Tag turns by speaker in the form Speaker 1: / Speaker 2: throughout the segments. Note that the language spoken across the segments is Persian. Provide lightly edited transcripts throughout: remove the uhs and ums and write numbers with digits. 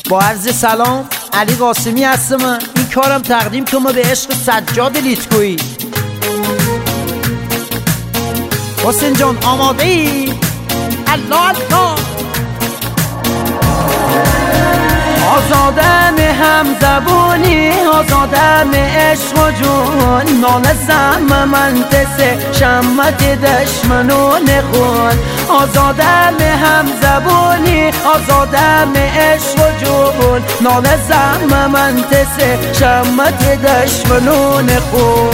Speaker 1: با عرض سلام، علی قاسمی هستم. این کارم تقدیم کنم به عشق سجاد لیتکویی. حسین جان آماده ای؟ الله الله. آزادم هم زبونی، آزادم عشق و جون، ناله زم من تسه شمت دشمنون خون. آزادم هم زبونی، آزادم عشق و جون، ناله زم من تسه شمت دشمنون خون.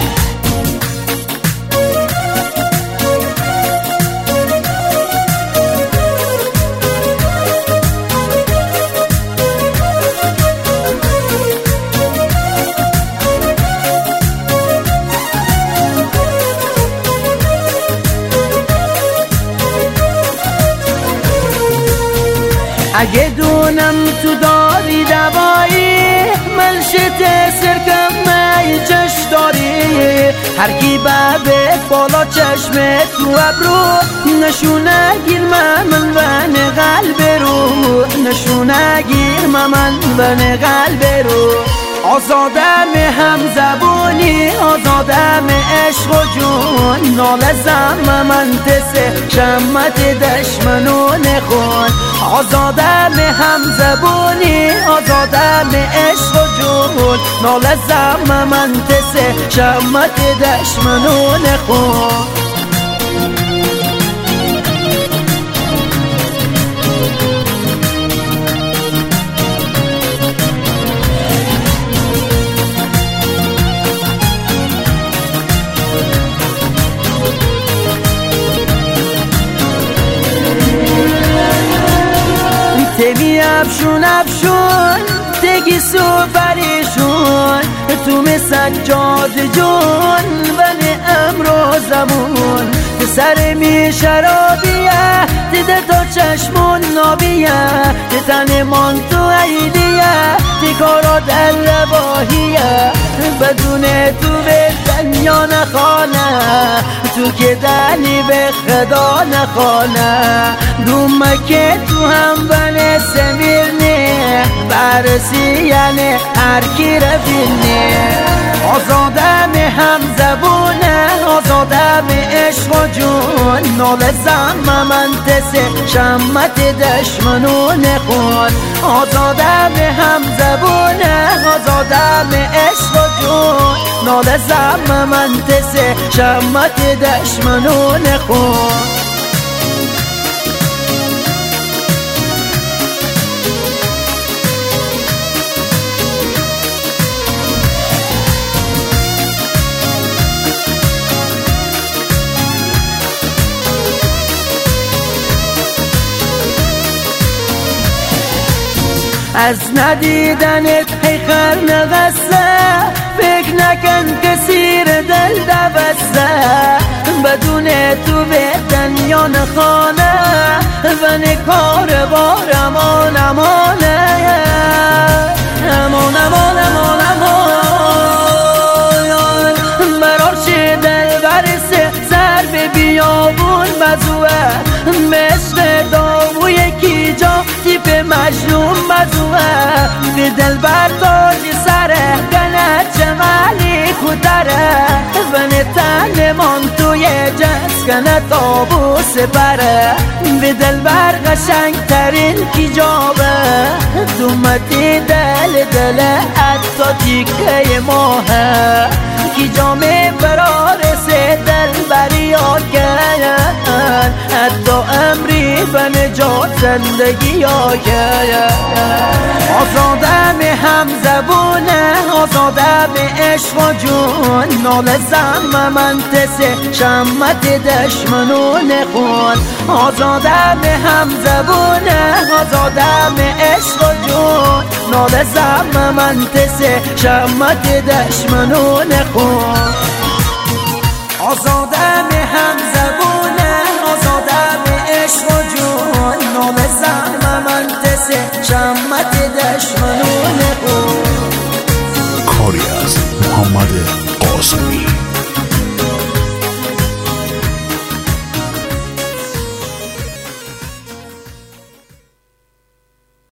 Speaker 1: اگه دونم تو داری دوایی، منشت سرکم میچش داری. هر کی به بالا چشم تو ابرو، نشونه گیر من قلب رو، نشونه گیر من قلب رو. آزادم هم زبونی، آزادم عشق و جون، ناله زم من تسه شمت دشمنون خون. آزادم هم زبونی، آزادم عشق و جون، ناله زم من تسه شمت دشمنون خون. تمی افشون تگی سفریشون، تو سجاد جون بنی امروزمون. سر می شرابیه دیده تا چشمون نابیه، تن من تو عیدیه تی کارا در رواهیه. بدون تو به دنیا نخانه، تو که دنی به خدا نخانه. دومکه تو هم بنه سمیرنه، برسی یعنی هر کی رفینه. آزادم هم زبونه، آزادم عشق و جون، ناله زم من تسه شمت دشمنون خون. آزادم هم زبونه، آزادم عشق و جون، ناله زم من تسه شمت دشمنون خون. از ندیدنت هی خر نغسه، فکر نکن کسیر دل دوسته. بدون تو به دنیا نخانه، و نکار بار امان امانه. امان امان امان امان، براش دل برسه سر به بیابون بزوه. مثل داوی کی جا تیپ مجنون بزوه. به دل برداج سره گنه جمالی کدره، و نتن من توی جنس گنه تابوس بره. به دل بر قشنگ ترین کی جابه، دومتی دل حتی تیکه ماهه. کی جامه برا رسه دل بری آگن، حتی امری به نجات زندگی آگن. آزادم هم زبونه، آزادم عشق و جون، ناله زم من تسه شمت دشمنون خون. آزادم هم زبونه، آزادم عشق و جون، ناله زم من تسه شمت دشمنون خون. آزادم هم زبونه، آزادم عشق و جون، ناله زم من تسه شمت